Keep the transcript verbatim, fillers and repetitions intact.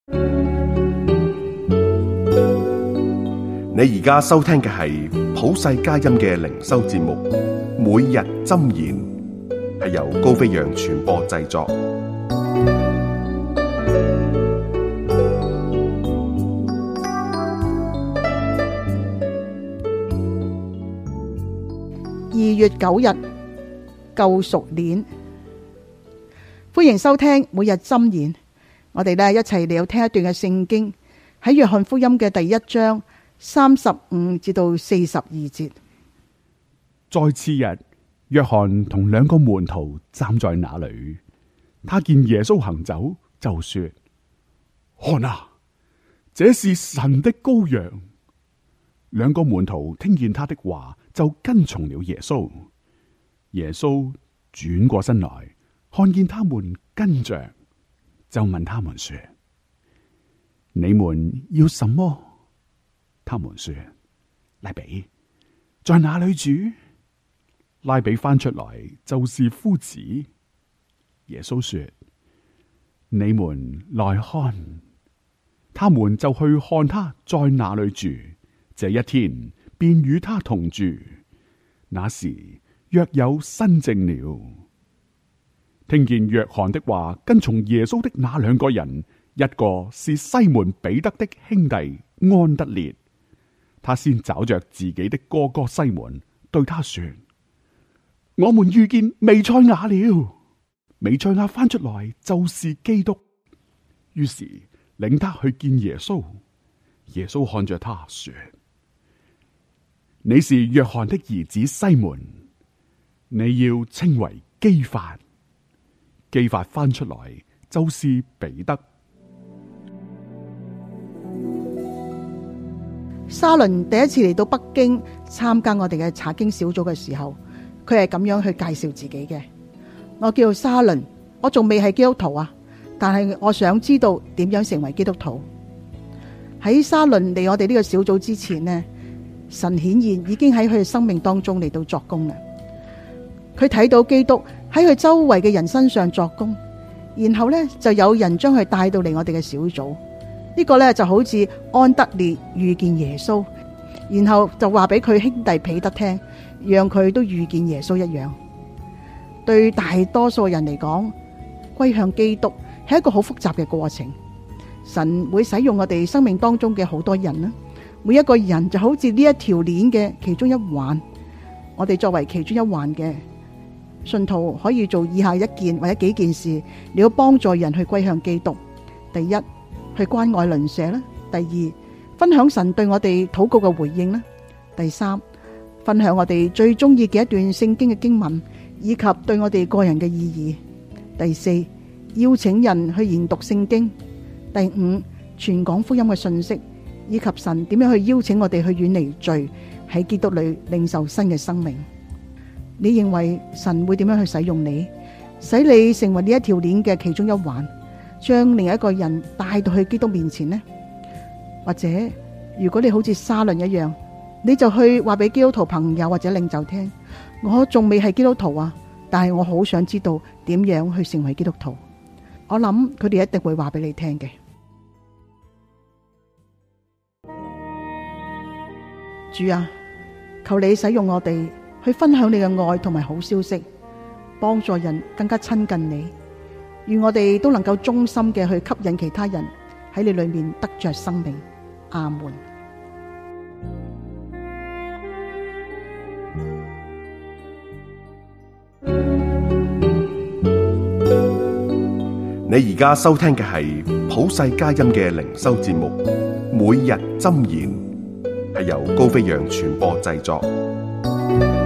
你而家收聽嘅係普世佳音嘅靈修節目，每日箴言，係由高飛揚傳播製作。 二月九日，救贖鏈，歡迎收聽每日箴言。我哋咧一齊嚟聽一段嘅聖經，喺約翰福音嘅第一章三十五至到四十二節。 再次日，約翰同兩個門徒站在那裏，他見耶穌行走，就說：看啊，這是神的羔羊。兩個門徒聽見他的話，就跟從了耶穌。耶穌轉過身來，看見他們跟着，就問他們說：你們要什麼？他們說：拉比，在哪裏住？拉比翻出來就是夫子。耶穌說：你們來看。他們就去看他在哪裏住，這一天便與他同住。那時約有申正了。聽見約翰的話，跟從耶穌的那兩個人，一個是西門彼得的兄弟安德烈。他先找着自己的哥哥西門，對他說：我們遇見彌賽亞了。彌賽亞翻出來就是基督。於是領他去見耶穌。耶穌看着他說：你是約翰的兒子西門，你要稱為基法。基法翻出來就是彼得。 沙倫第一次嚟到北京參加我哋嘅查經小組嘅時候，佢係咁樣去介紹自己嘅：我叫沙倫，我仲未係基督徒啊，但係我想知道點樣成為基督徒。喺沙倫嚟我哋呢個小組之前呢，神顯然已經喺佢嘅生命當中嚟到作工啦。佢睇到基督喺佢周圍嘅人身上作工，然後呢就有人將佢帶到嚟我哋嘅小組。呢個呢就好似安德烈遇見耶穌，然後就話俾佢兄弟彼得聽，讓佢都遇見耶穌一樣。對大多數人嚟講，歸向基督係一個好複雜嘅過程。神會使用我哋生命當中嘅好多人啦，每一個人就好似呢一條鏈嘅其中一環。我哋作為其中一環嘅信徒，可以做以下一件或者幾件事，你要幫助人去歸向基督。第一，去關愛鄰舍啦；第二，分享神對我哋禱告嘅回應啦；第三，分享我哋最中意嘅一段聖經嘅經文，以及對我哋個人嘅意義；第四，邀請人去研讀聖經；第五，傳講福音嘅信息，以及神點樣去邀請我哋去遠離罪，喺基督裏領受新嘅生命。你認為神會點樣去使用你，使你成為呢一條鏈嘅其中一環，將另一個人帶到去基督面前呢？或者如果你好似沙倫一樣，你就去話俾基督徒朋友或者領袖聽，我仲未係基督徒啊，但係我好想知道點樣去成為基督徒。我諗佢哋一定會話俾你聽嘅。主啊，求你使用我哋去分享你嘅愛同埋好消息，幫助人更加親近你。願我哋都能夠忠心嘅去吸引其他人喺你裏面得着生命。阿門。 你而家收聽嘅係普世佳音嘅靈修節目，每日箴言，係由高飛揚傳播製作。